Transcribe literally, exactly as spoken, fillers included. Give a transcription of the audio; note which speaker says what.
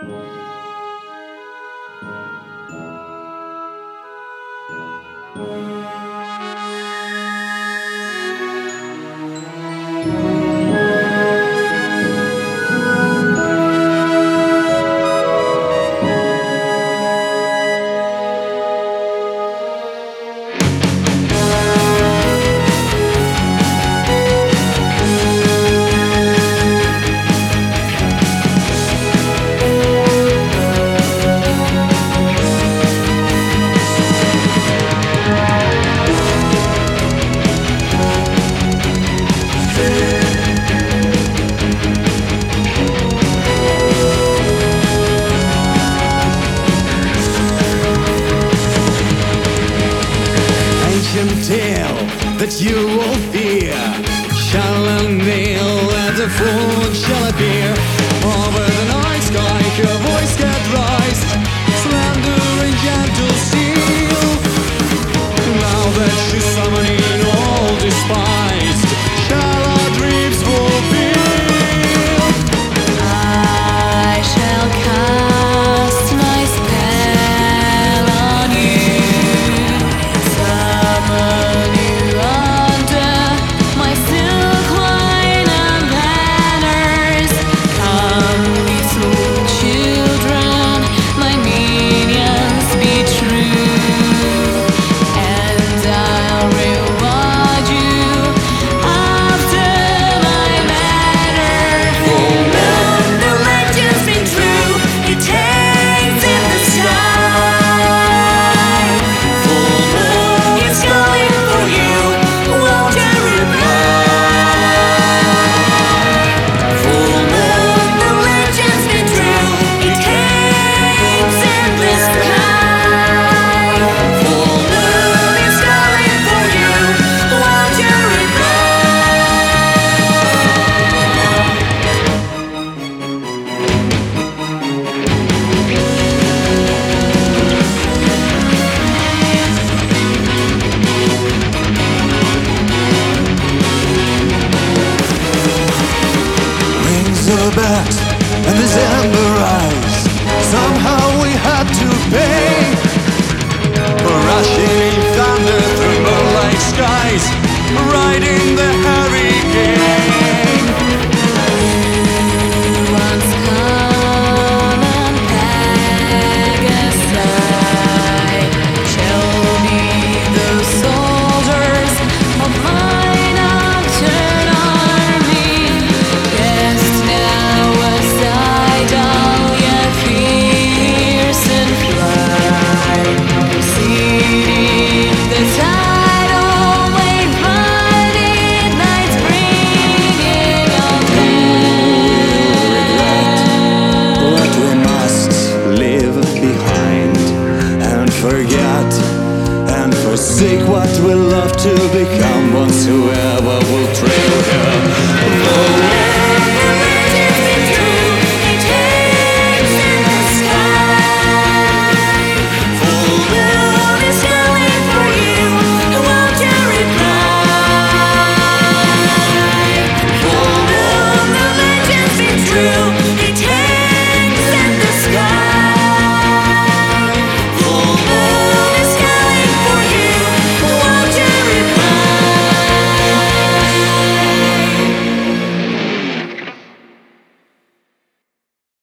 Speaker 1: Tale that you will fear shall unveil, and the fool shall appear. Over the night sky her voice can rise, slender and gentle steel. Now that she's summoning all despised, shall our dreams fulfill.
Speaker 2: I shall cast my spell on you, summon you under my silk line and banners. Come, little children, my minions, be true, and I'll reward you after my manner. Full moon, the legend's been true, it hangs in the sky. Full moon is calling for you, won't you reply? Full moon, the legend's been true, it hangs in the sky. Full moon is calling for you, won't you reply?
Speaker 1: Rings are back and this amber eyes. Somehow we had to pay for rushing in thunder through moonlight skies, riding the hurricane.
Speaker 2: Once come and Pegasai, show me the soldiers of my nocturne army. Cast now aside all your fears and fly, preceding the tidal wave, mighty nights bringing on
Speaker 1: What we must leave behind and forget and forsake what we love to become, once whoever will trail here.